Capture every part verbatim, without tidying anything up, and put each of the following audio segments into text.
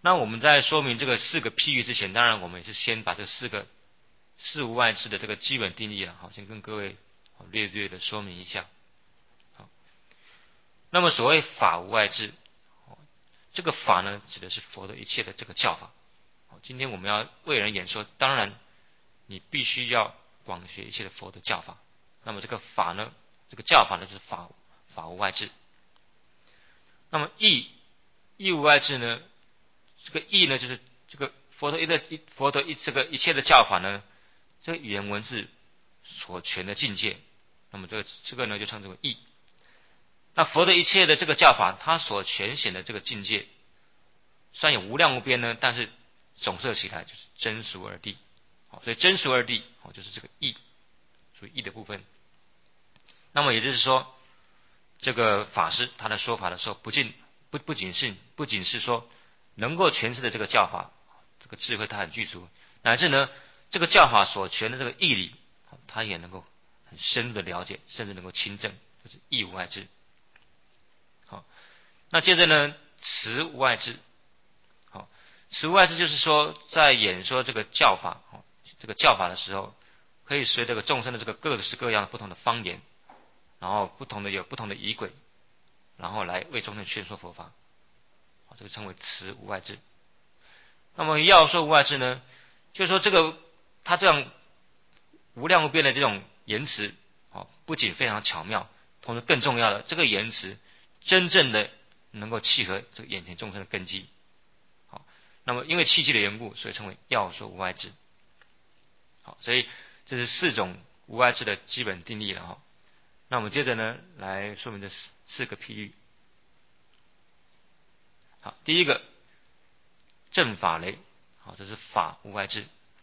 那我们在说明这个四个譬喻之前，当然我们也是先把这四个事无外治的这个基本定义啊，好，先跟各位略略的说明一下。好，那么所谓法无外治，这个法呢，指的是佛的一切的这个教法。今天我们要为人演说，当然你必须要广学一切的佛的教法。那么这个法呢，这个教法呢，就是法法无外治。那么义义无外治呢，这个义呢，就是这个佛陀一的佛陀一这个一切的教法呢，这个语言文字所全的境界。那么这个这个呢，就称之为义。那佛的一切的这个教法，它所全显的这个境界，虽然有无量无边呢，但是总摄起来就是真俗二谛。好，所以真俗二谛，好，就是这个义，属于义的部分。那么也就是说，这个法师他在说法的时候，不仅不不仅是不仅是说能够诠释的这个教法，这个智慧他很具足，乃至呢这个教法所全的这个义理，他也能够很深入的了解，甚至能够亲证，就是义无外治。好，那接着呢，慈无外治。好，慈无外治就是说，在演说这个教法，这个教法的时候，可以随这个众生的这个各式各样不同的方言，然后不同的有不同的仪轨，然后来为众生宣说佛法。好，这个称为慈无外治。那么要说无外治呢，就是说这个他这样无量无边的这种言辞，哦，不仅非常巧妙，同时更重要的，这个言辞真正的能够契合这个眼前众生的根基。好，那么因为契机的缘故，所以称为要说无外治。好，所以这是四种无外治的基本定义了哈。那我们接着呢来说明这四四个譬喻。好，第一个正法雷，好，这是法无外治。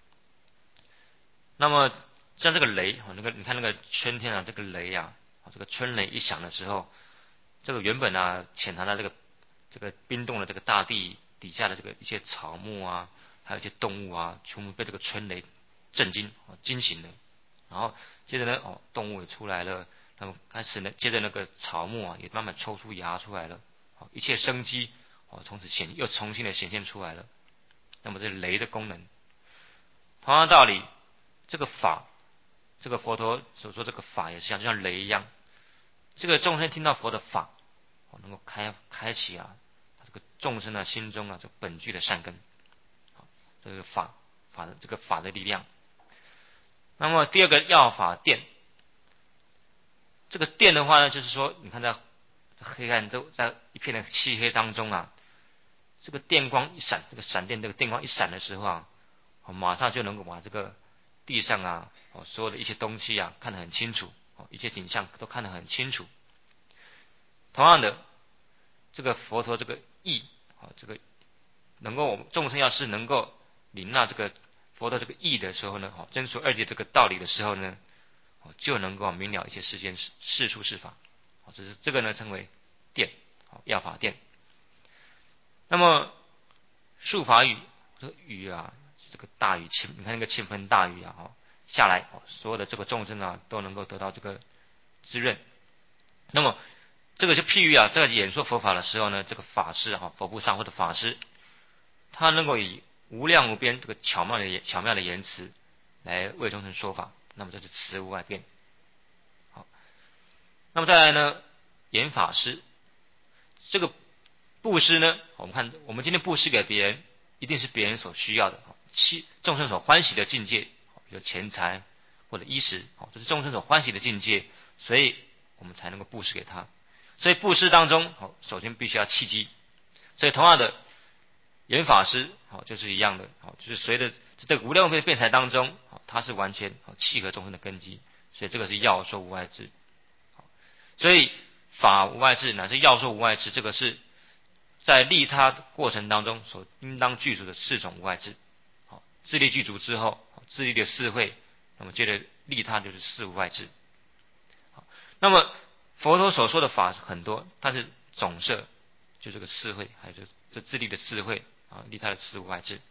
那么像这个雷，那个你看那个春天啊，这个雷啊，这个春雷一响的时候，这个原本啊潜藏在这个这个冰冻的这个大地底下的这个一些草木啊，还有一些动物啊，全部被这个春雷震惊惊醒了。然后接着呢，哦，动物也出来了，那么开始呢，接着那个草木啊也慢慢抽出芽出来了，一切生机哦从此显又重新的显现出来了。那么这是雷的功能。同样的道理，这个法，这个佛陀所说这个法也是像就像雷一样，这个众生听到佛的法，哦，能够开开启啊，这个众生的心中啊，这本具的善根，好，这个法法的这个法的力量。那么第二个要法电，这个电的话呢，就是说，你看在黑暗都在一片的漆黑当中啊，这个电光一闪，这个闪电这个电光一闪的时候啊，马上就能够把这个地上啊，所有的一些东西啊看得很清楚，一切景象都看得很清楚。同样的，这个佛陀这个意，这个能够我们众生要是能够领纳这个佛陀这个意的时候呢，真俗二谛这个道理的时候呢，就能够明了一些世间世出世法。这是这个呢称为电，要法电。那么术法雨，这个雨啊，这个大雨倾，你看那个倾盆大雨啊，下来，所有的这个众生啊都能够得到这个滋润。那么这个就譬喻啊，在演说佛法的时候呢，这个法师啊，佛菩萨或者法师，他能够以无量无边这个巧妙的巧妙的言辞来为众生说法，那么这是慈无外变。好，那么再来呢，演法师，这个布施呢，我们看我们今天布施给别人，一定是别人所需要的，其众生所欢喜的境界，比如钱财或者衣食，这是众生所欢喜的境界，所以我们才能够布施给他。所以布施当中，首先必须要契机。所以同样的，演法师就是一样的，就是随着这个无量无边的辩才当中，它是完全契合众生的根基，所以这个是要说无外治。所以法无外治乃至要说无外治，这个是在利他过程当中所应当具足的四种无外治。自利具足之后，自利的四慧，那么接着利他就是四无外治。那么佛陀所说的法很多，但是总摄就这个四慧，还有这这自利的四慧啊，利他的四无外治。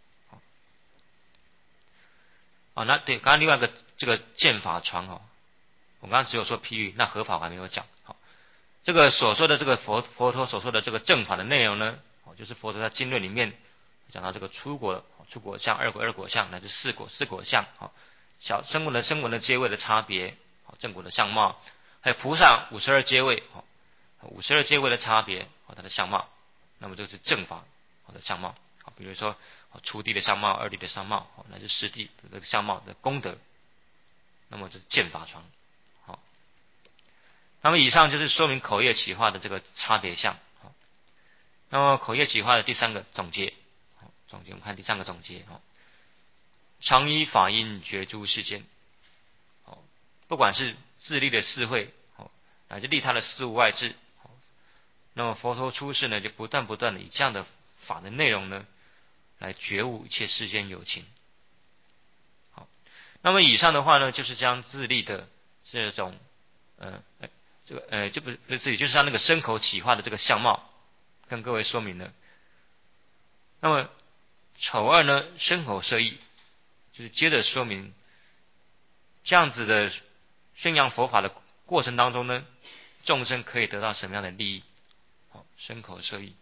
啊，那对，刚刚另外一个这个见法传哦，我刚刚只有说譬喻，那合法我还没有讲。好，这个所说的这个佛佛陀所说的这个正法的内容呢，就是佛陀在经论里面讲到这个初果初果相、二果二果相乃至四果四果相，好，小声闻的声闻的阶位的差别，好，正果的相貌，还有菩萨五十二阶位，好，五十二阶位的差别，好，它的相貌，那么这个是正法好的相貌，好，比如说初地的相貌、二地的相貌，好，乃至四地的这个相貌的功德，那么这是见法床，好，那么以上就是说明口业起化的这个差别相，好，那么口业起化的第三个总结，好，总结我们看第三个总结，好，常依法因觉诸世间，好，不管是自利的四会，好，乃至利他的事物外治，好，那么佛陀出世呢，就不断不断的以这样的法的内容呢，来觉悟一切世间有情。好，那么以上的话呢，就是将自利的这种呃这个呃就不是自己，就是他那个身口起化的这个相貌，跟各位说明了。那么丑二呢，身口摄意，就是接着说明这样子的宣扬佛法的过程当中呢，众生可以得到什么样的利益？好，身口摄意。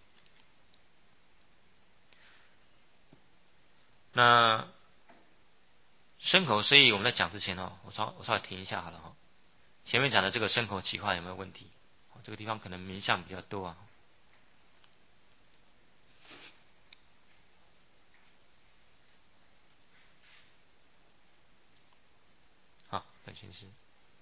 那身口摄意，我们在讲之前哦，我稍我稍微停一下好了哈。前面讲的这个身口起化有没有问题？这个地方可能名相比较多啊。好，本宣师。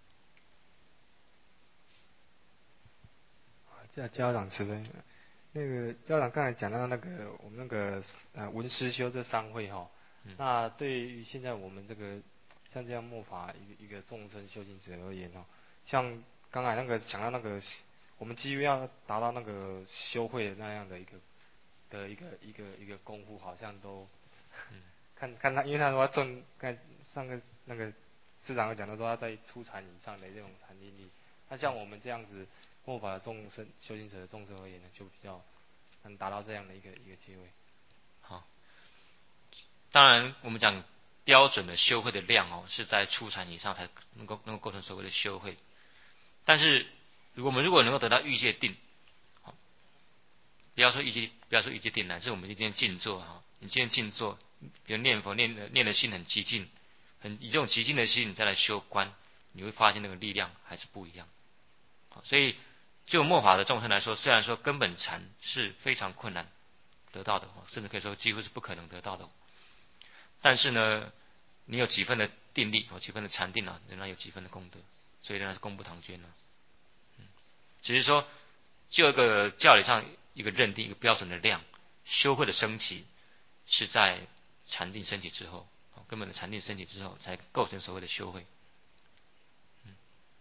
教教长慈悲。那个教长刚才讲到那个我们那个呃文思修这三会哈， 嗯、 那对于现在我们这个像这样末法一个一个众生修行者而言哈，像刚才那个讲到那个我们基于要达到那个修会的那样的一个的一个一个一个功夫，好像都、嗯、看看他，因为他说正看上个那个师长讲的说他在初禅以上的这种禅定力，那像我们这样子。末法的众生修行者的众生而言呢，就比较能达到这样的一个一个机会。 好，当然我们讲标准的修会的量哦，是在初禅以上才能够能够构成所谓的修会。但是，如果我们如果能够得到欲界定，好，不要说欲界，不要说欲界定，乃至我们今天静坐哈，你今天静坐，比如念佛念的念的心很极静，很以这种极静的心，你再来修观，你会发现那个力量还是不一样。好，所以。就末法的众生来说，虽然说根本禅是非常困难得到的，甚至可以说几乎是不可能得到的，但是呢，你有几分的定力，有几分的禅定啊，仍然有几分的功德，所以仍然是功不唐捐呢。嗯，只是说就一个教理上一个认定一个标准的量，修会的升起是在禅定升起之后，根本的禅定升起之后，才构成所谓的修会。嗯，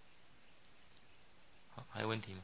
好，还有问题吗？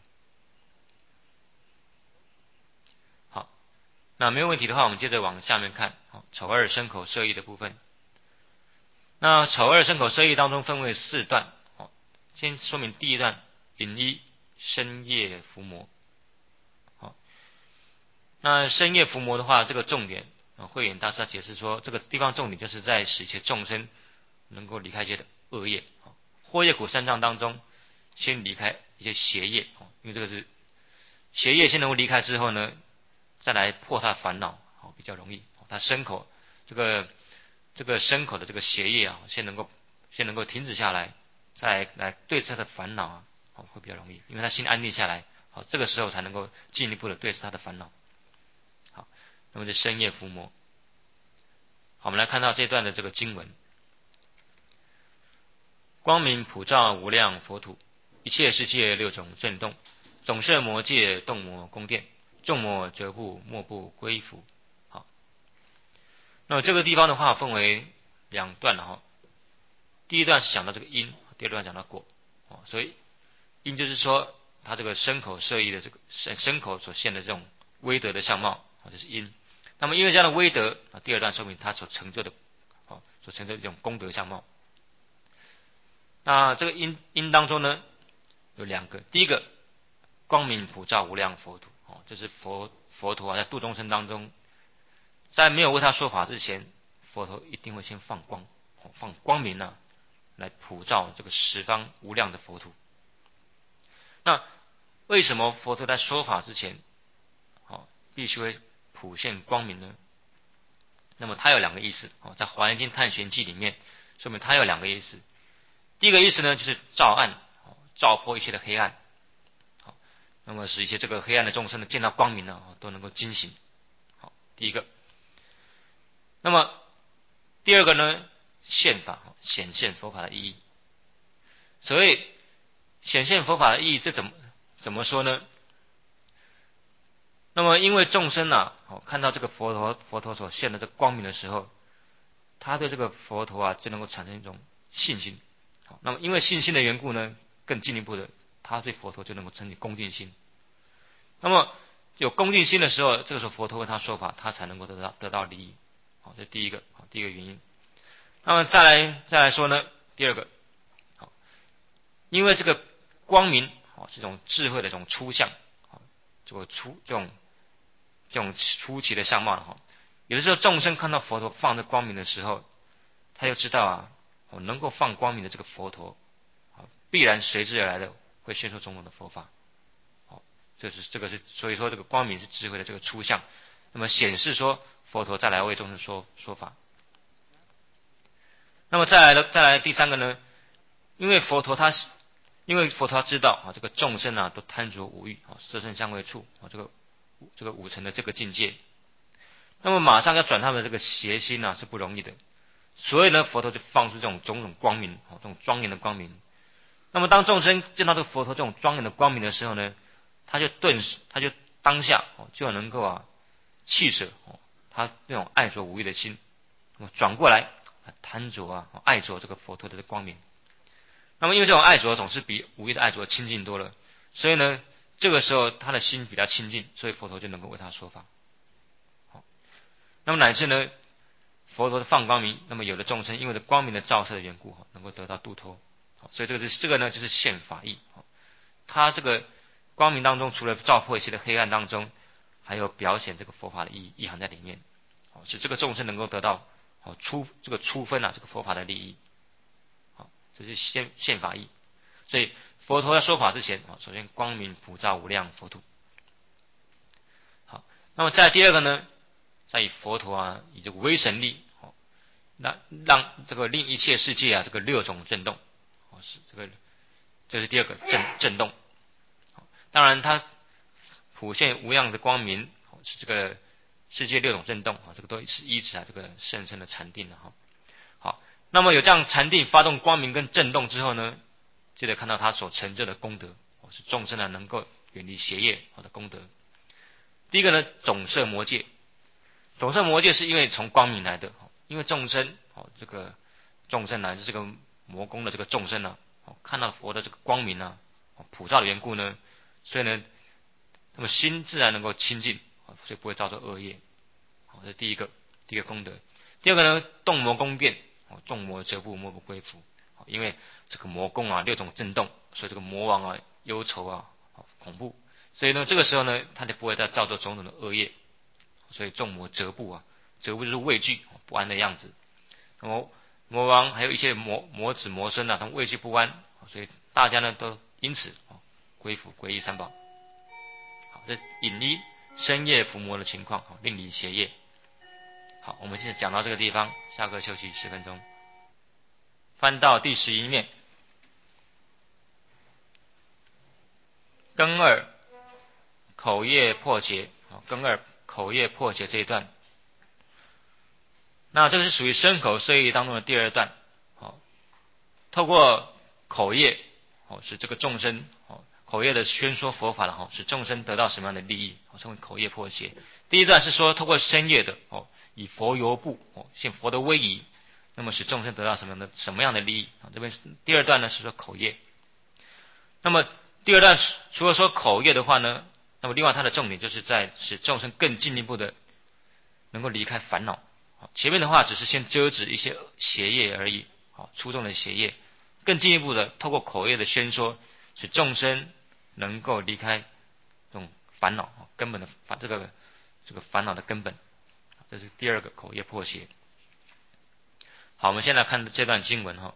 那没有问题的话，我们接着往下面看。好，丑二身口摄意的部分。那丑二身口摄意当中分为四段。好，先说明第一段引一身业伏魔。好，那身业伏魔的话，这个重点啊，慧远大师解释说，这个地方重点就是在使一切众生能够离开一些的恶业。惑业苦三障当中，先离开一些邪业，因为这个是邪业先能够离开之后呢。再来破他烦恼，好比较容易。他身口这个这个身口的这个邪业啊，先能够先能够停止下来，再来对治他的烦恼啊，好会比较容易，因为他心安定下来，好这个时候才能够进一步的对治他的烦恼。好，那么这身业伏魔。好，我们来看到这段的这个经文：光明普照无量佛土，一切世界六种震动，总摄魔界动魔宫殿。众魔折不莫不归服。好，那么这个地方的话分为两段了哈。第一段是讲到这个因，第二段讲到果。哦，所以因就是说他这个身口摄意的这个身身口所现的这种威德的相貌，哦，这是因。那么因为这样的威德，啊，第二段说明他所成就的，哦，所成就的这种功德相貌。那这个因因当中呢有两个，第一个光明普照无量佛土。哦，这是佛佛陀啊，在度众生当中，在没有为他说法之前，佛陀一定会先放光，哦、放光明啊，来普照这个十方无量的佛土。那为什么佛陀在说法之前，哦，必须会普现光明呢？ 那么它有两个意思哦，在《华严经探玄记》里面说明它有两个意思。第一个意思呢，就是照暗，照破一切的黑暗，好，那么使一些这个黑暗的众生呢见到光明呢，都能够惊醒。好，第一个。那么第二个呢，现法，显现佛法的意义。所谓显现佛法的意义，这怎么怎么说呢？那么因为众生啊，看到这个佛陀佛陀所现的这个光明的时候，他对这个佛陀啊就能够产生一种信心。好，那么因为信心的缘故呢，更进一步的，他对佛陀就能够成立恭敬心。那么有恭敬心的时候，这个时候佛陀为他说法，他才能够得到得到利益。好，这是第一个，好，第一个原因。那么再来再来说呢，第二个，好，因为这个光明，好，是一种智慧的一种初相，好，这个初这种这种初期的相貌的哈。有的时候众生看到佛陀放着光明的时候，他就知道啊，能够放光明的这个佛陀，必然随之而来的会宣说种种的佛法。好，这是这个是所以说这个光明是智慧的这个初相，那么显示说佛陀再来为众生说说法。那么再来的再来第三个呢，因为佛陀他是因为佛陀知道啊，这个众生啊都贪着五欲啊，色身香味触啊，这个这个五尘的这个境界，那么马上要转他们的这个邪心啊是不容易的，所以呢佛陀就放出这种种种光明啊，这种庄严的光明。那么当众生见到这个佛陀这种庄严的光明的时候呢，他就顿时他就当下就能够啊弃舍他那种爱着五欲的心，那么转过来贪着啊爱着这个佛陀的光明。那么因为这种爱着总是比五欲的爱着亲近多了，所以呢这个时候他的心比较亲近，所以佛陀就能够为他说法。好，那么乃至呢佛陀的放光明，那么有的众生因为这光明的照射的缘故能够得到度脱。所以这个是这个呢就是现法义，他这个光明当中除了照破一切的黑暗当中，还有表现这个佛法的意意涵在里面，使这个众生能够得到出这个出分啊这个佛法的利益。好，这是现现法义。所以佛陀在说法之前，首先光明普照无量佛土。好，那么再第二个呢，在以佛陀啊以这个威神力，那让这个令一切世界啊这个六种震动。是这个，这是第二个震震动。当然，它普现无量的光明，是这个世界六种震动啊，这个都是依止啊这个甚深的禅定的哈。好，那么有这样禅定发动光明跟震动之后呢，记得看到他所成就的功德，是众生呢能够远离邪业好的功德。第一个呢，总摄魔界，总摄魔界是因为从光明来的，因为众生哦这个众生乃至这个魔宫的这个众生呢、啊，看到佛的这个光明呢、啊，普照的缘故呢，所以呢，那么心自然能够清净，所以不会造作恶业。好，这是第一个第一个功德。第二个呢，动魔宫变，众魔则不莫不归服。因为这个魔宫啊六种震动，所以这个魔王啊忧愁啊恐怖，所以呢这个时候呢他就不会再造作种种的恶业，所以众魔则不啊，则不就是畏惧不安的样子。那么魔王还有一些魔魔子魔孙啊，他们畏惧不安，所以大家呢都因此归服皈依三宝。好，这引依深夜伏魔的情况，令离邪业。好，我们现在讲到这个地方，下课休息十分钟。翻到第十一面，庚二口业破结，庚二口业破结这一段，那这个是属于身口色意当中的第二段。好，透过口业，好使这个众生，好口业的宣说佛法了，好使众生得到什么样的利益，好称为口业破结。第一段是说透过身业的，哦以佛游步，哦现佛的威仪。那么使众生得到什么样的什么样的利益啊？这边第二段呢是说口业。那么第二段除了说口业的话呢，那么另外它的重点就是在使众生更进一步的能够离开烦恼。前面的话只是先遮止一些邪业而已，好粗重的邪业，更进一步的透过口业的宣说，使众生能够离开这种烦恼根本的烦这个这个烦恼的根本。这是第二个口业破邪。好，我们现在看这段经文哈。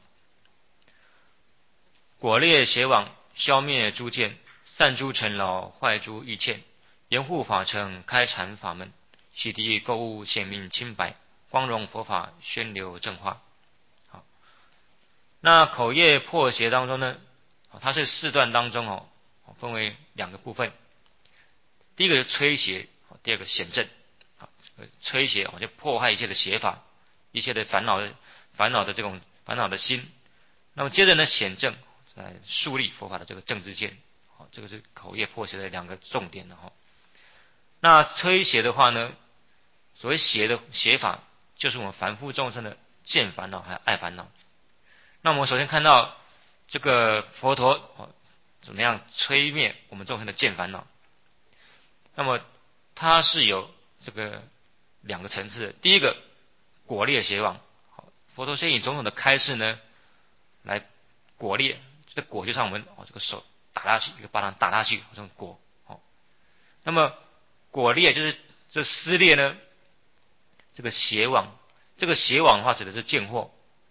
果列邪网，消灭诸见，散诸尘劳，坏诸欲堑，严护法城，开阐法门，洗涤垢污，显明清白， 光荣佛法宣流正化。好，那口业破邪当中呢，它是四段当中哦，分为两个部分。第一个是吹邪，第二个显正。吹邪就破坏一切的邪法，一切的烦恼的烦恼的这种烦恼的心。那么接着呢，显正来树立佛法的这个正知见。好，这个是口业破邪的两个重点的哈。那吹邪的话呢，所谓邪的邪法，就是我们凡夫众生的见烦恼还有爱烦恼。那我们首先看到这个佛陀怎么样吹灭我们众生的见烦恼。那么它是有这个两个层次。第一个果裂邪王，佛陀先以种种的开示呢，来果裂。这个果就像我们哦这个手打下去，一个巴掌打下去，这种果。哦，那么果裂就是这撕裂呢，这个邪网，这个邪网的话指的是见惑。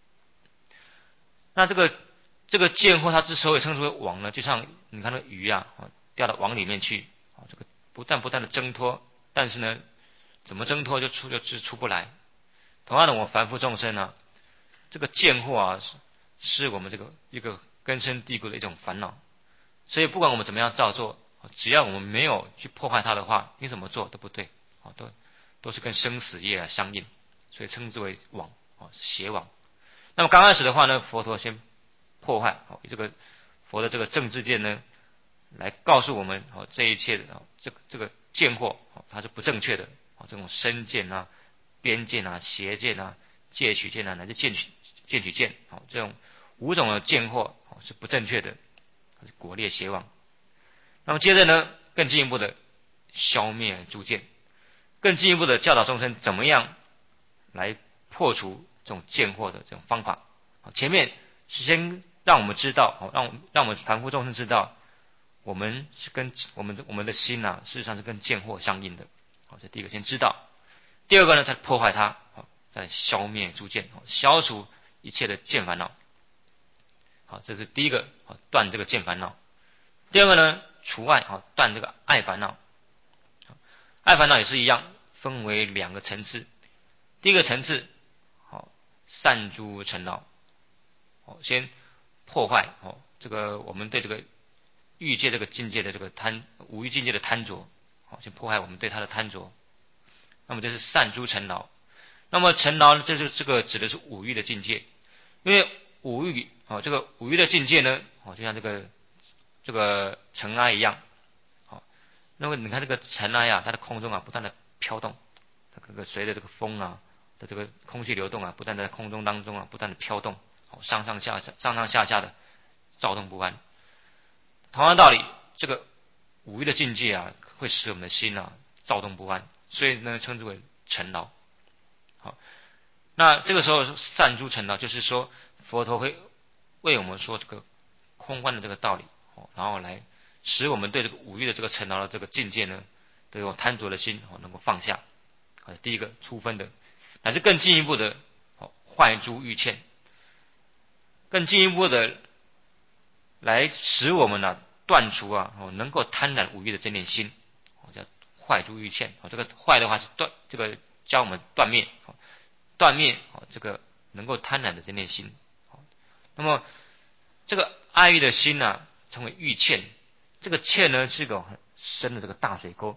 那这个这个见惑它之所以称之为网呢，就像你看那个鱼啊，掉到网里面去，这个不但不断的挣脱，但是呢，怎么挣脱就出就出不来。同样的，我们凡夫众生呢，这个见惑啊，是是我们这个一个根深蒂固的一种烦恼。所以不管我们怎么样造作，只要我们没有去破坏它的话，你怎么做都不对，都都是跟生死业啊相应，所以称之为网，邪网。那么刚开始的话呢，佛陀先破坏，以这个佛的这个正知见呢，来告诉我们，这一切的这个这个见惑，它是不正确的，这种身见啊、边见啊、邪见啊、戒取见啊，乃至见取见取见，这种五种的见惑是不正确的，是果裂邪网。那么接着呢，更进一步的消灭诸见，更进一步的教导众生怎么样来破除这种见惑的这种方法。前面是先让我们知道，让让我们凡夫众生知道，我们是跟我们的我们的心啊，事实上是跟见惑相应的。好，这第一个先知道。第二个呢，再破坏它，再消灭诸见，消除一切的见烦恼。好，这是第一个，断这个见烦恼。第二个呢，除爱，断这个爱烦恼。爱烦恼也是一样，分为两个层次。第一个层次，好，散诸尘劳。先破坏哦，这个我们对这个欲界这个境界的这个贪，五欲境界的贪着，好，先破坏我们对它的贪着。那么这是散诸尘劳。那么尘劳呢，这是这个指的是五欲的境界，因为五欲哦，这个五欲的境界呢，哦，就像这个这个尘埃一样，好，那么你看这个尘埃啊，它的空中啊不断的飘动，它这个随着这个风啊的这个空气流动啊，不断在空中当中啊不断的飘动。上上下下上上下下的躁动不安。同样道理，这个五欲的境界啊，会使我们的心啊躁动不安，所以呢称之为尘劳。好，那这个时候散诸尘劳，就是说佛陀会为我们说这个空观的这个道理，然后来使我们对这个五欲的这个尘劳的这个境界呢，这种贪着的心能够放下。第一个初分的，乃至更进一步的坏诸欲塹。更进一步的来使我们呢、啊、断除啊、哦、能够贪婪五欲的这念心，哦、叫坏诸欲塹。哦，这个坏的话是断，这个教我们断灭，哦、断灭哦这个能够贪婪的这念心。哦，那么这个爱欲的心呢、啊，称为欲塹。这个塹呢是一个很深的这个大水沟。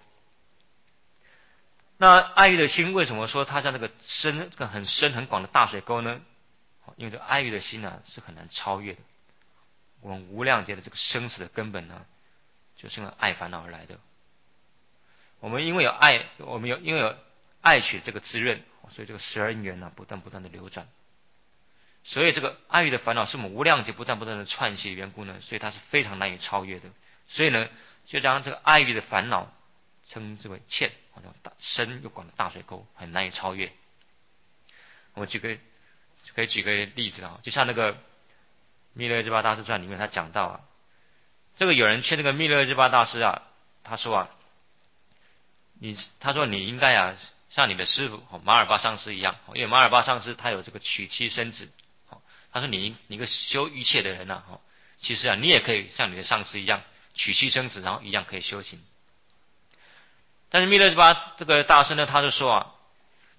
那爱欲的心为什么说它像这个深、这个很深很广的大水沟呢？因为这爱欲的心呢、啊、是很难超越的。我们无量劫的这个生死的根本呢，就是因为爱烦恼而来的。我们因为有爱，我们有因为有爱取这个滋润，所以这个十二因缘呢不断不断的流转。所以这个爱欲的烦恼是我们无量劫不断不断的串习的缘故呢，所以它是非常难以超越的。所以呢，就将这个爱欲的烦恼称之为塹，好像深又广的大水沟，很难以超越。我们举个可以举个例子啊，就像那个密勒日巴大师传里面他讲到啊，这个有人劝这个密勒日巴大师啊，他说啊，你他说你应该啊像你的师傅马尔巴上师一样，因为马尔巴上师他有这个娶妻生子，他说你你一个修欲塹的人呐、啊，其实啊你也可以像你的上师一样娶妻生子，然后一样可以修行。但是密勒日巴这个大师呢，他就说啊，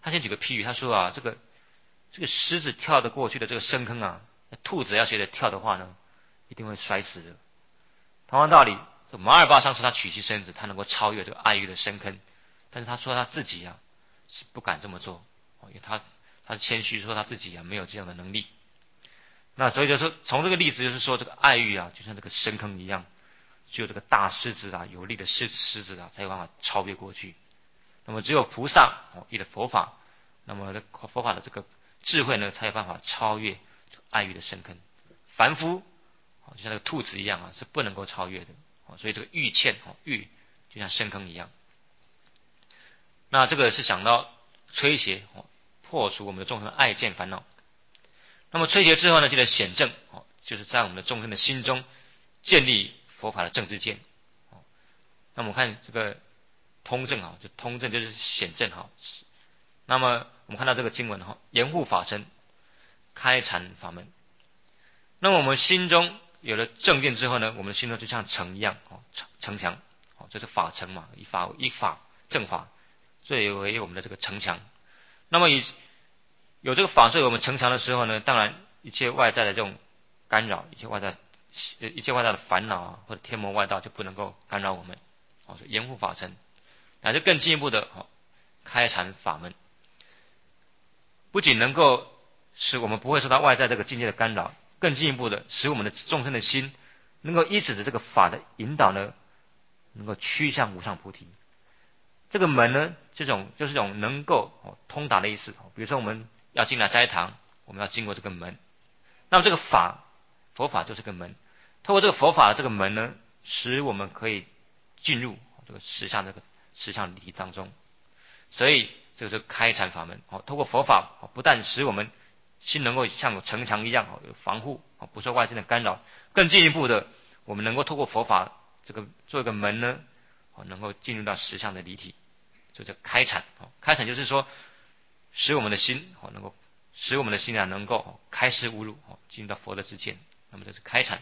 他先举个譬喻，他说啊，这个这个狮子跳得过去的这个深坑啊，兔子要学着跳的话呢，一定会摔死的。同样道理，马尔巴上是他娶妻生子，他能够超越这个爱欲的深坑，但是他说他自己啊是不敢这么做，因为他他谦虚说他自己啊没有这样的能力。那所以就说从这个例子就是说，这个爱欲啊就像这个深坑一样，只有这个大狮子啊有力的狮狮子啊才有办法超越过去。那么只有菩萨哦，依了佛法，那么佛法的这个智慧呢，才有办法超越爱欲的深坑。凡夫就像那个兔子一样啊，是不能够超越的。所以这个欲堑哦，欲就像深坑一样。那这个是想到吹邪哦，破除我们的众生的爱见烦恼。那么吹邪之后呢，记得显正哦，就是在我们的众生的心中建立佛法的正知见。那么我们看这个通正啊，就通正就是显正哈。那么我们看到这个经文哈，严护法身，开禅法门。那么我们心中有了正见之后呢，我们的心中就像城一样哦，城城墙哦，这是法城嘛，以法以法正法作为我们的这个城墙。那么以有这个法作为我们城墙的时候呢，当然一切外在的这种干扰，一切外在一切外在的烦恼啊，或者天魔外道就不能够干扰我们。哦，严护法城，乃至更进一步的哦，开禅法门，不仅能够使我们不会受到外在这个境界的干扰，更进一步的使我们的众生的心能够依止着这个法的引导呢，能够趋向无上菩提。这个门呢，这种就是这种能够哦通达的意思。比如说我们要进来斋堂，我们要经过这个门，那么这个法佛法就是个门，透过这个佛法的这个门呢，使我们可以进入这个实相这个实相理当中。所以这个是开禅法门哦，透过佛法不但使我们心能够像有城墙一样有防护，不受外界的干扰，更进一步的，我们能够透过佛法这个做一个门呢，能够进入到实相的离体，就叫开禅。开禅就是说，使我们的心能够使我们的心啊能够开示悟入，进入到佛的知见。那么这是开禅。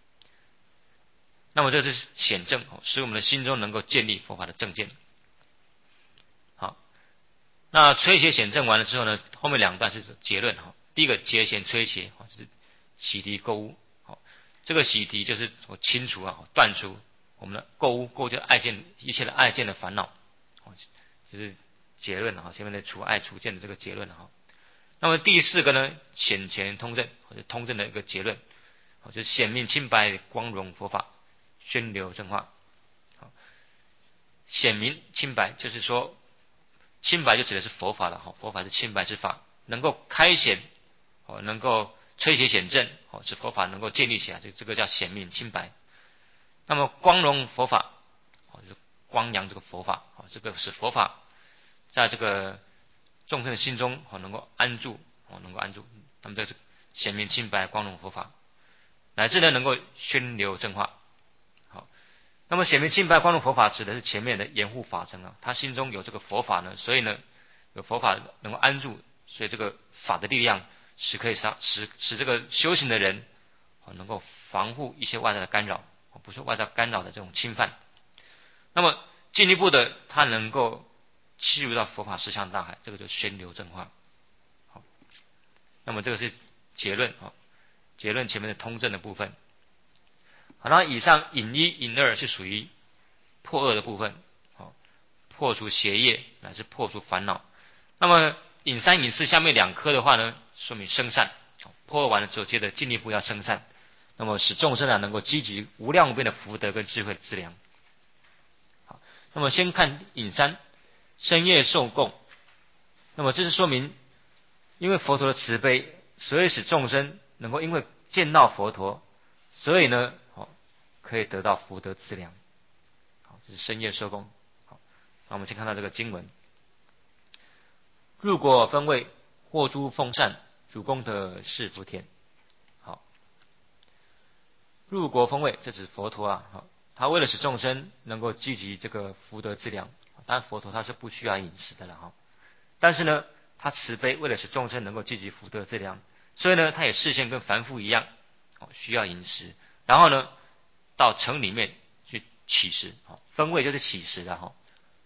那么这是显正，使我们的心中能够建立佛法的正见。好，那吹邪显正完了之后呢，后面两段是结论哈。第一个结显吹邪，就是洗涤垢污。好，这个洗涤就是清除啊，断除我们的垢污，垢就是爱见一切的爱见的烦恼。好，这是结论哈，前面的除爱除见的这个结论哈。那么第四个呢，显前通正，或者通正的一个结论，就是显明清白光荣佛法。宣流正化，显明清白，就是说清白就指的是佛法了哈，佛法是清白之法，能够开显，哦，能够吹邪显正，哦，使佛法能够建立起来，这这个叫显明清白。那么光荣佛法，哦，就是光扬这个佛法，哦，这个使佛法在这个众生的心中，哦，能够安住，哦，能够安住。那么这是显明清白光荣佛法，乃至呢能够宣流正化。那么显明清白光荣佛法指的是前面的严护法城啊，他心中有这个佛法呢，所以呢有佛法能够安住，所以这个法的力量使可以使使使这个修行的人能够防护一些外在的干扰，不受外在干扰的这种侵犯。那么进一步的，他能够契入到佛法实相大海，这个就宣流正化。好，那么这个是结论啊，结论前面的通证的部分。好，那以上引一引二是属于破恶的部分，好，破除邪业乃至破除烦恼。那么引三引四下面两颗的话呢，说明生善。破恶完了之后，接着进一步要生善，那么使众生啊能够积集无量无边的福德跟智慧的资粮。好，那么先看引三，深夜受供。那么这是说明，因为佛陀的慈悲，所以使众生能够因为见到佛陀，所以呢。可以得到福德资粮。好，这是深夜受供。好，那我们先看到这个经文：入果分位，获诸奉善，主功德是福田。好，入果分位，这指佛陀啊。好，他为了使众生能够积集这个福德资粮，当然佛陀他是不需要饮食的了哈。但是呢，他慈悲，为了使众生能够积集福德资粮，所以呢，他也视线跟凡夫一样，需要饮食。然后呢，到城里面去乞食，分位就是乞食的哈。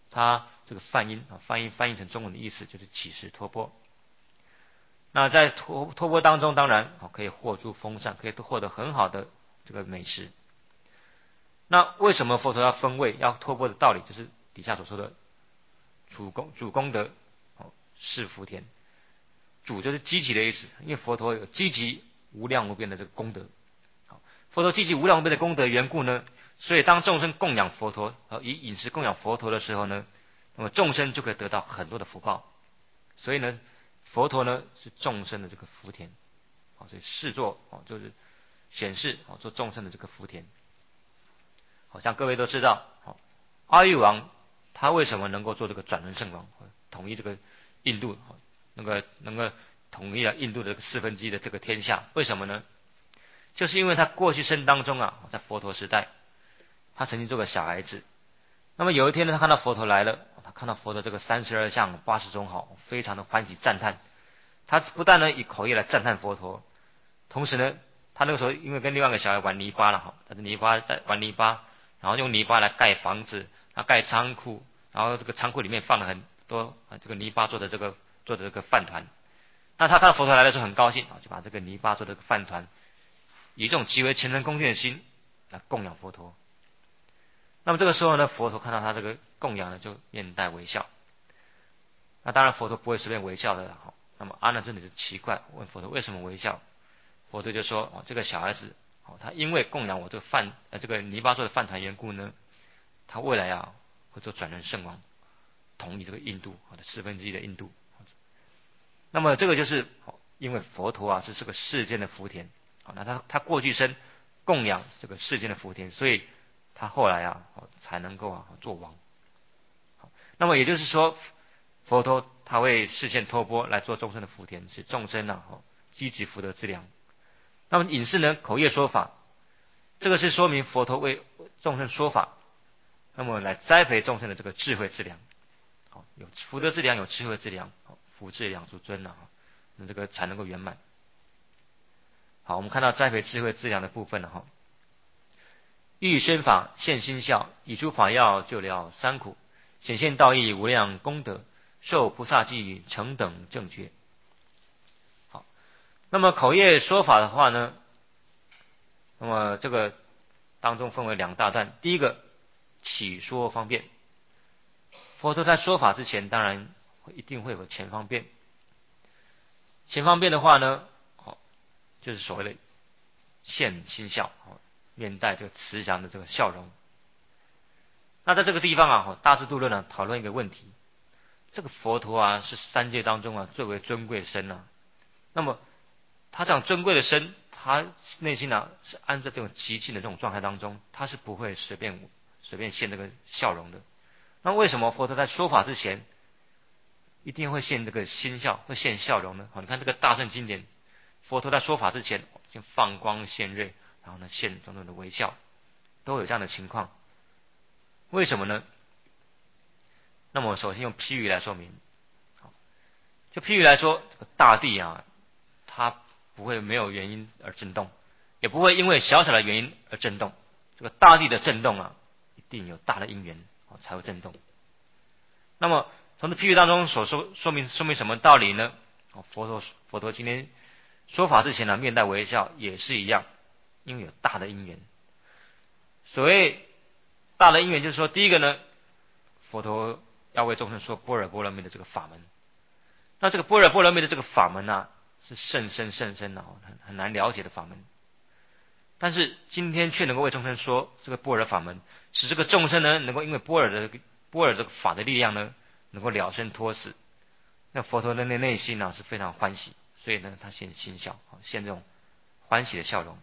它这个梵音啊，梵音翻译成中文的意思就是乞食托钵。那在托托钵当中，当然可以获诸丰盛，可以获得很好的这个美食。那为什么佛陀要分位要托钵的道理，就是底下所说的主功主功德是福田。主就是积极的意思，因为佛陀有积极无量无边的这个功德。佛陀积极无量无边的功德缘故呢，所以当众生供养佛陀，以饮食供养佛陀的时候呢，那么众生就可以得到很多的福报。所以呢，佛陀呢是众生的这个福田，所以视作就是显示做众生的这个福田。好像各位都知道，阿育王他为什么能够做这个转轮圣王，统一这个印度，那个能够统一了印度的四分之一的这个天下？为什么呢？就是因为他过去生当中啊，在佛陀时代，他曾经做个小孩子。那么有一天呢，他看到佛陀来了，他看到佛陀这个三十二相八十种好，非常的欢喜赞叹。他不但呢以口业来赞叹佛陀，同时呢，他那个时候因为跟另外一个小孩玩泥巴了哈，他的泥巴在玩泥巴，然后用泥巴来盖房子，啊盖仓库，然后这个仓库里面放了很多啊这个泥巴做的这个做的这个饭团。那他看到佛陀来的时候很高兴啊，就把这个泥巴做的这个饭团，以这种极为虔诚恭敬的心来供养佛陀。那么这个时候呢，佛陀看到他这个供养呢，就面带微笑。那当然佛陀不会随便微笑的哈。那么阿难尊者就奇怪，问佛陀为什么微笑？佛陀就说：哦，这个小孩子，哦，他因为供养我这个饭呃这个泥巴做的饭团缘故呢，他未来啊会做转轮圣王，统一这个印度的四分之一的印度。那么这个就是因为佛陀啊是这个世间的福田，那他他过去生供养这个世间的福田，所以他后来啊才能够啊做王。那么也就是说，佛陀他为示现托钵来做众生的福田，使众生啊积极福德之粮。那么引示呢，口业说法，这个是说明佛陀为众生说法，那么来栽培众生的这个智慧之粮。好，有福德之粮，有智慧之粮，福智两足尊啊，那这个才能够圆满。好，我们看到栽培智慧之粮的部分了哈。欲身法现心效，以诸法药救疗三苦，显现道义无量功德，受菩萨记成等正觉。好，那么口业说法的话呢，那么这个当中分为两大段。第一个起说方便，佛陀在说法之前，当然一定会有前方便。前方便的话呢，好，就是所谓的现心笑，面带这个慈祥的这个笑容。那在这个地方啊，大智度论呢讨论一个问题：这个佛陀啊是三界当中啊最为尊贵的身啊，那么他这样尊贵的身，他内心啊是安在这种极静的这种状态当中，他是不会随便随便现这个笑容的。那为什么佛陀在说法之前一定会现这个心笑，会现笑容呢？好，你看这个大圣经典，佛陀在说法之前先放光现瑞，然后呢现种种的微笑，都有这样的情况。为什么呢？那么我首先用譬喻来说明。就譬喻来说，这个大地啊，它不会没有原因而震动，也不会因为小小的原因而震动。这个大地的震动啊，一定有大的因缘才会震动。那么从这譬喻当中所说说明说明什么道理呢？佛陀佛陀今天说法之前呢，面带微笑也是一样，因为有大的因缘。所谓大的因缘，就是说，第一个呢，佛陀要为众生说般若波罗蜜的这个法门。那这个般若波罗蜜的这个法门啊，是甚深甚深的，很很难了解的法门。但是今天却能够为众生说这个般若法门，使这个众生呢，能够因为般若的般若这个法的力量呢，能够了生脱死。那佛陀的内内心呢是非常欢喜，所以呢他现心笑，现这种欢喜的笑容。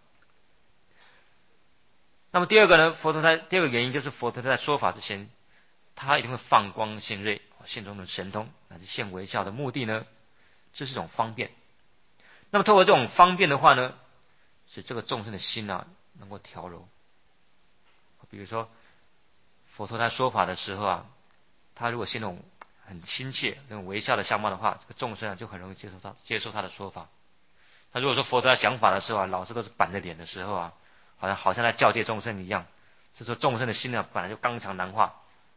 那么第二个呢，佛陀在第二个原因就是佛陀在说法之前，他一定会放光现瑞，现中的神通乃至现微笑的目的呢，这是一种方便。那么透过这种方便的话呢，使这个众生的心啊能够调柔。比如说佛陀在说法的时候啊，他如果现那种很亲切、那种微笑的相貌的话，这个众生啊就很容易接受他接受他的说法。他如果说佛陀在讲法的时候啊，老是都是板着脸的时候啊，好像好像在教诫众生一样，这时候众生的心呢本来就刚强难化，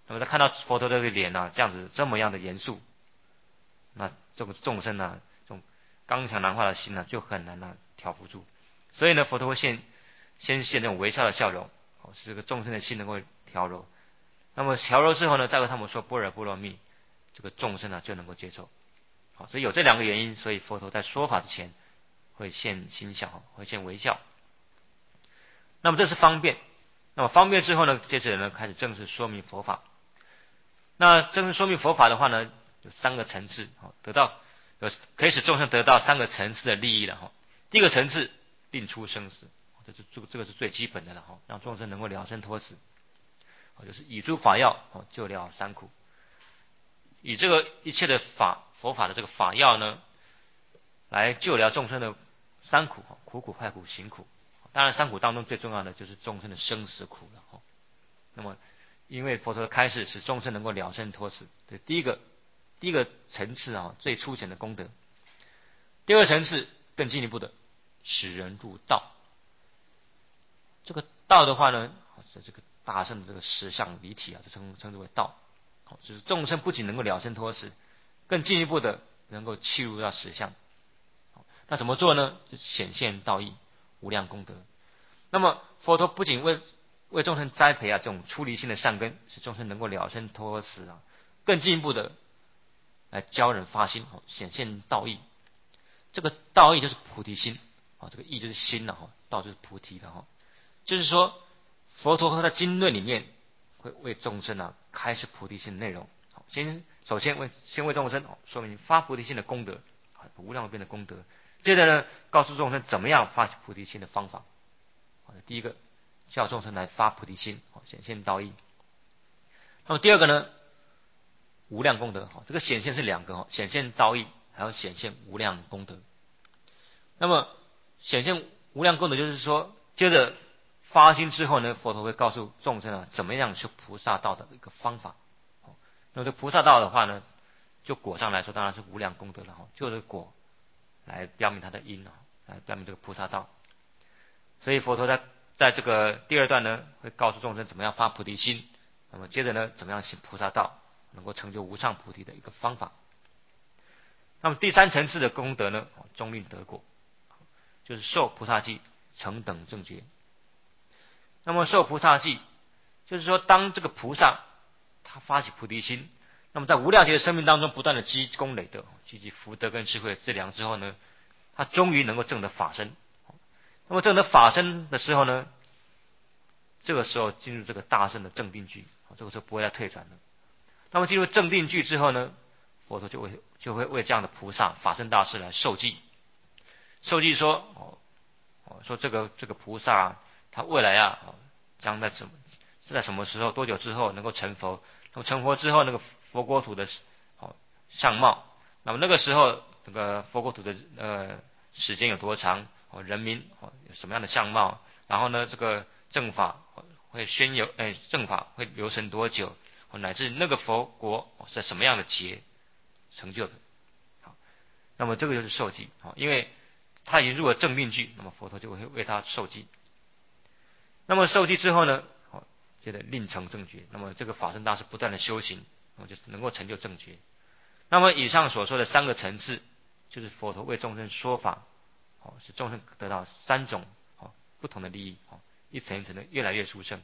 那么他看到佛陀这个脸啊，这样子这么样的严肃，那这个众生啊，这种刚强难化的心呢、啊，就很难啊调伏住。所以呢，佛陀会现先现这种微笑的笑容，哦，使这个众生的心能够调柔。那么调柔之后呢，再为他们说般若波罗蜜，这个众生呢就能够接受。好，所以有这两个原因，所以佛陀在说法之前会现心笑，会现微笑。那么这是方便。那么方便之后呢，接着呢开始正式说明佛法。那正式说明佛法的话呢，有三个层次，得到有可以使众生得到三个层次的利益了哈。第一个层次，令出生死，这是这个这个是最基本的了哈，让众生能够了生脱死，就是以诸法药救了三苦。以这个一切的法佛法的这个法药呢，来救了众生的三苦，苦苦、快苦、行苦。当然，三苦当中最重要的就是众生的生死苦了哈。那么，因为佛陀的开示使众生能够了生脱死，这第一个第一个层次啊，最粗浅的功德。第二层次更进一步的，使人入道。这个道的话呢，是这个大圣的这个实相离体啊，这称称之为道。好，就是众生不仅能够了生脱死，更进一步的能够契入到实相。那怎么做呢？就显现道义，无量功德。那么佛陀不仅为为众生栽培啊这种出离心的善根，使众生能够了生脱死啊，更进一步的来教人发心，显现道义。这个道义就是菩提心啊，这个义就是心了哈，道就是菩提的哈。就是说，佛陀在经论里面会为众生啊开示菩提心的内容。先首先为先为众生说明发菩提心的功德，无量无边的功德。接着呢，告诉众生怎么样发菩提心的方法。第一个，叫众生来发菩提心，显现道义。那么第二个呢，无量功德。这个显现是两个，显现道义，还有显现无量功德。那么显现无量功德，就是说，接着发心之后呢，佛陀会告诉众生啊，怎么样修菩萨道的一个方法。那么这菩萨道的话呢，就果上来说，当然是无量功德了哈，就是果来标明它的因啊，来标明这个菩萨道。所以佛陀在在这个第二段呢，会告诉众生怎么样发菩提心，那么接着呢，怎么样行菩萨道，能够成就无上菩提的一个方法。那么第三层次的功德呢，终令得果，就是受菩萨记，成等正觉。那么受菩萨记，就是说当这个菩萨他发起菩提心，那么在无量劫的生命当中不断的积功累德，积积福德跟智慧的资粮之后呢，他终于能够证得法身。那么证得法身的时候呢，这个时候进入这个大圣的正定句，这个时候不会再退转了。那么进入正定句之后呢，佛陀就会就会为这样的菩萨法身大士来受记。受记说，哦，说这个这个菩萨他未来啊，将在什么是在什么时候多久之后能够成佛？那么成佛之后，那个佛国土的哦相貌，那么那个时候这个佛国土的呃时间有多长？哦，人民哦有什么样的相貌？然后呢，这个正法会宣有，哎，正法会流程多久？哦，乃至那个佛国哦是什么样的劫成就的？好，那么这个就是受记。好，因为他已经入了正定句，那么佛陀就会为他受记。那么受记之后呢，好，接着令成正觉。那么这个法身大师不断的修行，那么就能够成就正觉。那么以上所说的三个层次，就是佛陀为众生说法。使众生得到三种不同的利益，一层一层的越来越殊胜。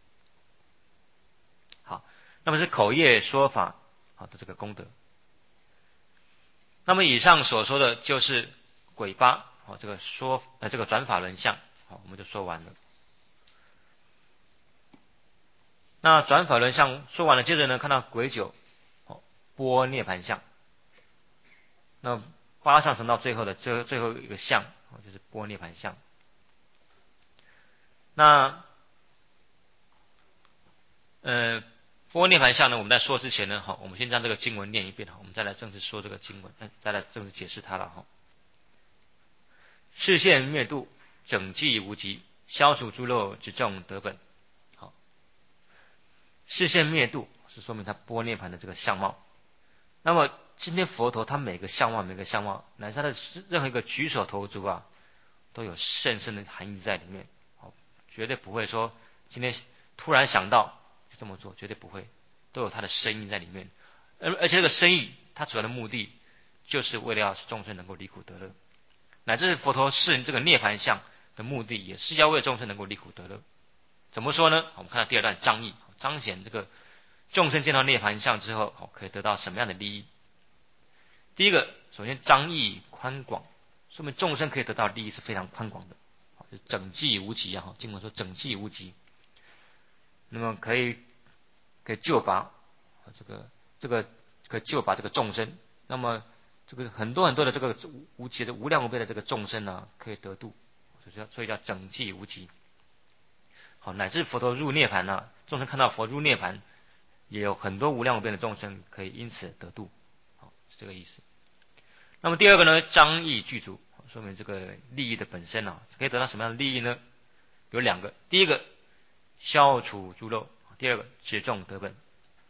好，那么是口业说法好的这个功德。那么以上所说的就是鬼八好这个说呃这个转法轮相，好我们就说完了。那转法轮相说完了，接着呢看到鬼九好波涅盘相。那八上层到最后的最后最后一个相，就是波涅盘相。那呃波涅盘相呢，我们在说之前呢，好，我们先将这个经文念一遍，好，我们再来正式说这个经文，再来正式解释它了哈。视现灭度，整寂无极，消除诸漏之众得本。好，视现灭度是说明它波涅盘的这个相貌。那么今天佛陀他每个相貌每个相貌，乃至他的任何一个举手投足啊，都有甚深的含义在里面，绝对不会说今天突然想到就这么做，绝对不会。 都有它的深意在里面，而而且这个深意，它主要的目的就是为了要使众生能够离苦得乐，乃至佛陀示这个涅槃相的目的，也是要为众生能够离苦得乐。怎么说呢？我们看到第二段章义，彰显这个众生见到涅槃相之后，可以得到什么样的利益。第一个，首先章义宽广，说明众生可以得到利益是非常宽广的，就整济无极啊！经文说整济无极，那么可以可以救拔这个这个可以救拔这个众生，那么这个很多很多的这个无极的无量无边的这个众生呢，可以得度，所以叫所以叫整济无极。好，乃至佛陀入涅槃呢，众生看到佛入涅槃，也有很多无量无边的众生可以因此得度，好，是这个意思。那么第二个呢，章义具足，说明这个利益的本身啊，可以得到什么样的利益呢？有两个，第一个消除诸漏，第二个止众得本。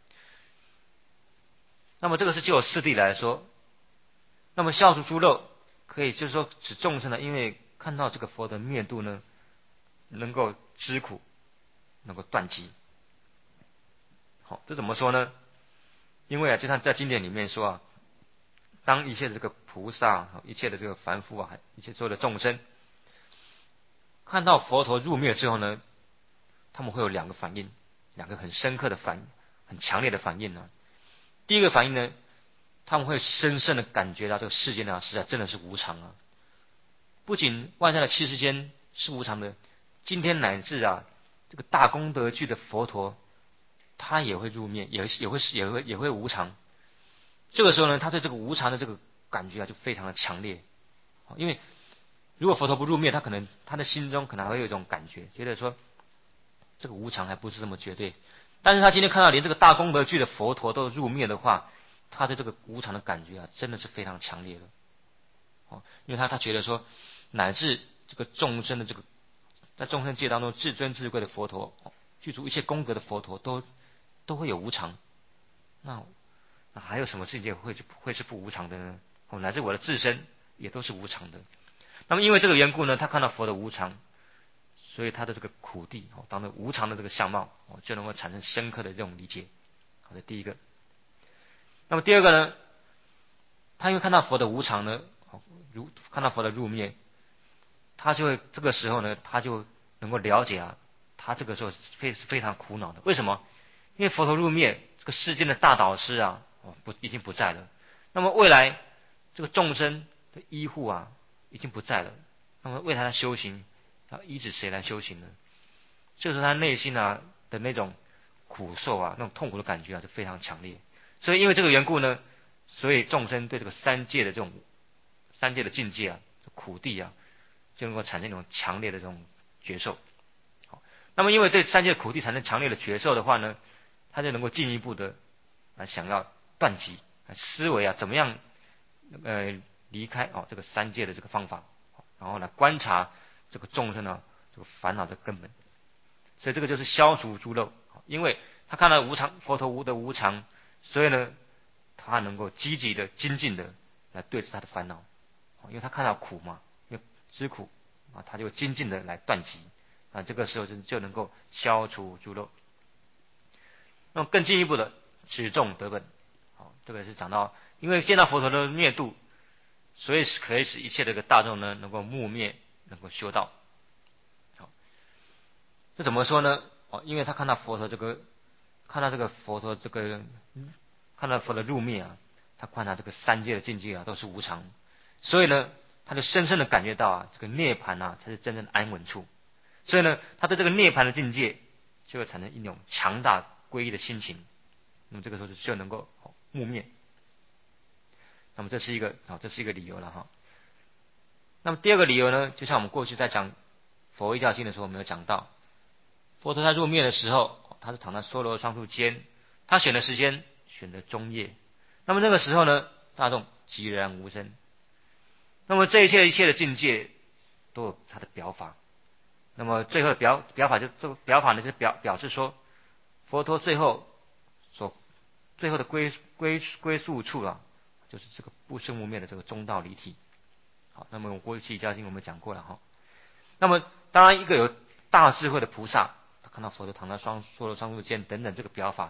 那么这个是就四谛来说，那么消除诸漏，可以就是说指众生呢，因为看到这个佛的灭度呢，能够知苦，能够断集。好，这怎么说呢？因为啊，就像在经典里面说啊，当一切的这个菩萨、一切的这个凡夫啊，一切所有的众生，看到佛陀入灭之后呢，他们会有两个反应，两个很深刻的反应，很强烈的反应呢。第一个反应呢，他们会深深的感觉到这个世界呢，实在真的是无常啊。不仅外在的七世间是无常的，今天乃至啊，这个大功德具的佛陀，他也会入灭，也也会也会也会无常。这个时候呢，他对这个无常的这个感觉啊，就非常的强烈。因为如果佛陀不入灭，他可能他的心中可能还会有一种感觉，觉得说这个无常还不是这么绝对。但是他今天看到连这个大功德具的佛陀都入灭的话，他对这个无常的感觉啊，真的是非常强烈的。哦，因为他他觉得说，乃至这个众生的这个在众生界当中至尊至贵的佛陀，具足一切功德的佛陀，都都会有无常。那那还有什么世界会是会是不无常的呢？哦，乃至我的自身也都是无常的。那么因为这个缘故呢，他看到佛的无常，所以他的这个苦谛哦，当着无常的这个相貌哦，就能够产生深刻的这种理解。好的，第一个。那么第二个呢，他因为看到佛的无常呢，如看到佛的入灭，他就会这个时候呢，他就能够了解啊，他这个时候是非是非常苦恼的。为什么？因为佛陀入灭，这个世间的大导师啊，哦不已经不在了。那么未来这个众生的医护啊，已经不在了。那么为他的修行，要依止谁来修行呢？这时候他内心啊的那种苦受啊，那种痛苦的感觉啊，就非常强烈。所以因为这个缘故呢，所以众生对这个三界的这种三界的境界啊，苦谛啊，就能够产生一种强烈的这种觉受。好，那么因为对三界苦谛产生强烈的觉受的话呢，他就能够进一步的来想要断集，思维啊怎么样呃离开哦这个三界的这个方法，然后来观察这个众生呢这个烦恼的根本。所以这个就是消除诸漏，因为他看到无常，佛陀无的无常，所以呢他能够积极的精进的来对治他的烦恼，因为他看到苦嘛，因为知苦啊，他就精进的来断集啊，这个时候就就能够消除诸漏。那么更进一步的止众得本，好，这个是讲到，因为见到佛陀的灭度，所以可以使一切这个大众呢能够慕灭，能够修道。好，这怎么说呢？哦，因为他看到佛陀这个，看到这个佛陀这个，看到佛的入灭啊，他观察这个三界的境界啊都是无常，所以呢，他就深深的感觉到啊，这个涅槃啊才是真正的安稳处。所以呢，他对这个涅槃的境界就会产生一种强大皈依的心情，那么这个时候就能够慕灭。那么这是一个啊，这是一个理由了哈。那么第二个理由呢，就像我们过去在讲佛一教经的时候，我们有讲到，佛陀在入灭的时候，他是躺在娑罗双树间，他选的时间选择中夜。那么那个时候呢，大众寂然无声。那么这一切一切的境界都有它的表法。那么最后的表表法就这个表法呢，就表表示说，佛陀最后所最后的归归归宿处啊，就是这个不生不灭的这个中道离体。好，那么我过去教经我们讲过了哈。那么当然一个有大智慧的菩萨，他看到佛陀躺在双娑罗双树间等等这个表法，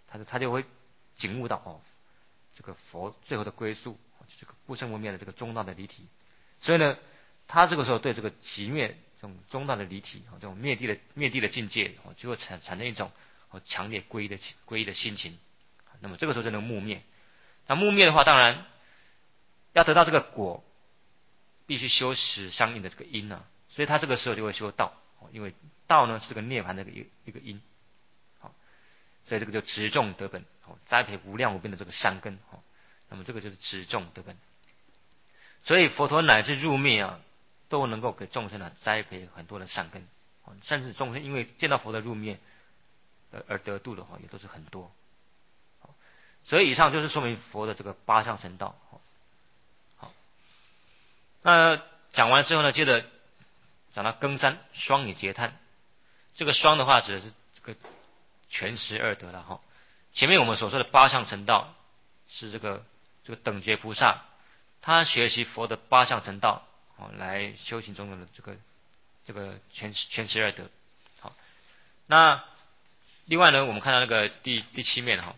他就他就会警悟到哦，这个佛最后的归宿，这个不生不灭的这个中道的离体。所以呢，他这个时候对这个寂灭这种中道的离体，这种灭地的灭地的境界，就会产产生一种强烈皈依的皈依的心情。那么这个时候就能木灭。那木灭的话，当然要得到这个果，必须修持相应的这个因啊，所以他这个时候就会修道，因为道呢是这个涅槃的一个一个因，好，所以这个就植种得本，栽培无量无边的这个善根，那么这个就是植种得本。所以佛陀乃至入灭啊，都能够给众生啊栽培很多的善根，甚至众生因为见到佛的入灭而得度的话，也都是很多。所以以上就是说明佛的这个八相成道。好，那讲完之后呢，接着讲到庚三双以结叹。这个双的话指的是这个全十二德了哈。前面我们所说的八相成道是这个这个等觉菩萨，他学习佛的八相成道，好来修行中的这个这个全全十二德。好，那另外呢，我们看到那个第第七面哈。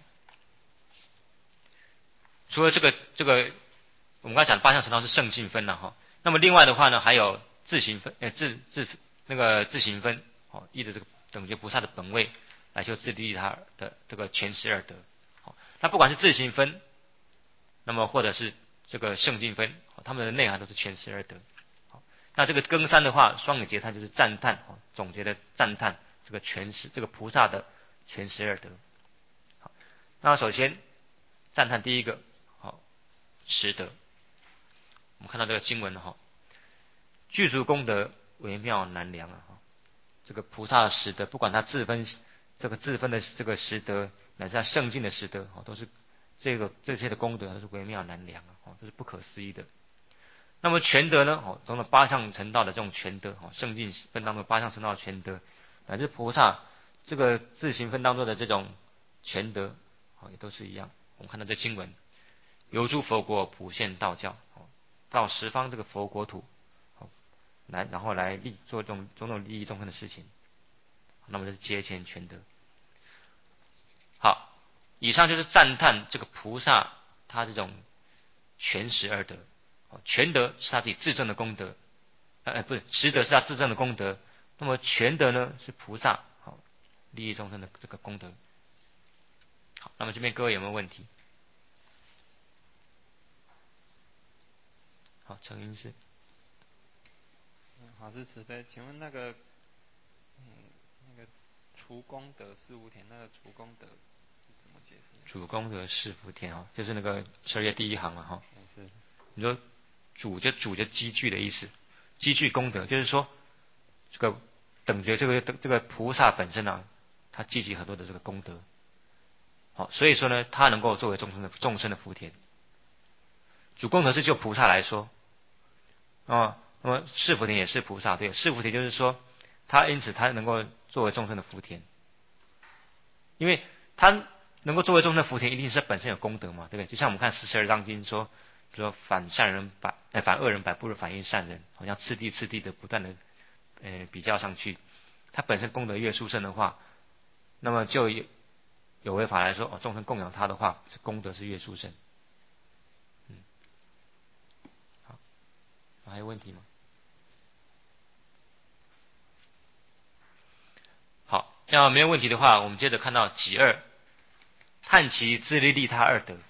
除了这个这个，我们刚才讲的八相成道是圣性分了哈。那么另外的话呢，还有自行分，呃自自那个自行分，哦，依着这个等觉菩萨的本位来修自利利他的这个全十二德。好，那不管是自行分，那么或者是这个圣境分，他们的内涵都是全十二德。好，那这个庚三的话，双眼结叹就是赞叹，总结的赞叹这个全十这个菩萨的全十二德。好，那首先赞叹第一个。十德，我们看到这个经文哈，具足功德微妙难量啊！这个菩萨的十德，不管他自分这个自分的这个十德，乃至他圣境的十德，都是这个这些的功德都是微妙难量啊，都是不可思议的。那么全德呢？哦，从八相成道的这种全德，哦，圣境分当中八相成道的全德，乃至菩萨这个自行分当中的这种全德，哦，也都是一样。我们看到这经文。由诸佛国普现道教，到十方这个佛国土，来然后来利做这种种种利益众生的事情，那么这是接前全德。好，以上就是赞叹这个菩萨他这种全十二德，全德是他自己自证的功德，呃不是十德是他自证的功德，那么全德呢是菩萨好利益众生的这个功德。好，那么这边各位有没有问题？好，成因是。 嗯，好是慈悲，请问那个，嗯，那个除功德四无田，那个除功德是怎么解释？ 主功德是福田啊，就是那个十二页第一行嘛哈。 是。 你说主就主就积聚的意思，积聚功德，就是说这个等觉这个这个菩萨本身啊，他积集很多的这个功德，好，所以说呢，他能够作为众生的众生的福田。主功德是就菩萨来说。哦，那么是福田也是菩萨，对，是福田就是说，他因此他能够作为众生的福田，因为他能够作为众生的福田，一定是本身有功德嘛，对不对？就像我们看四十二章经说，比如说反善人百，哎，反恶人百，不如反应善人，好像次第次第的不断的呃比较上去，他本身功德越殊胜的话，那么就有有为法来说，哦，众生供养他的话，功德是越殊胜。还有问题吗？好，要没有问题的话，我们接着看到己二，叹其自利利他二德。